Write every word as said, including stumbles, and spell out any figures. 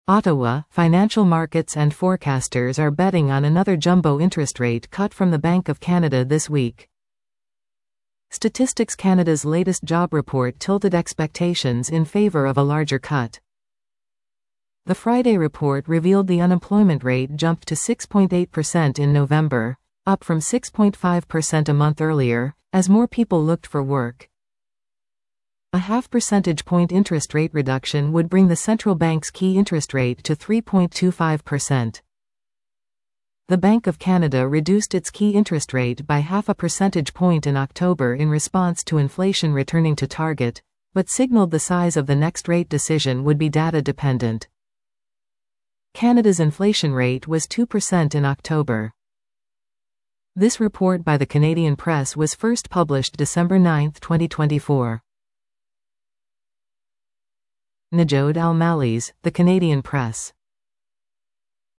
Ottawa, financial markets and forecasters are betting on another jumbo interest rate cut from the Bank of Canada this week. Statistics Canada's latest job report tilted expectations in favor of a larger cut. The Friday report revealed the unemployment rate jumped to six point eight percent in November, up from six point five percent a month earlier, as more people looked for work. A half percentage point interest rate reduction would bring the central bank's key interest rate to three point two five percent. The Bank of Canada reduced its key interest rate by half a percentage point in October in response to inflation returning to target, but signaled the size of the next rate decision would be data-dependent. Canada's inflation rate was two percent in October. This report by the Canadian Press was first published December ninth, twenty twenty-four. Najod Al-Malli's, The Canadian Press.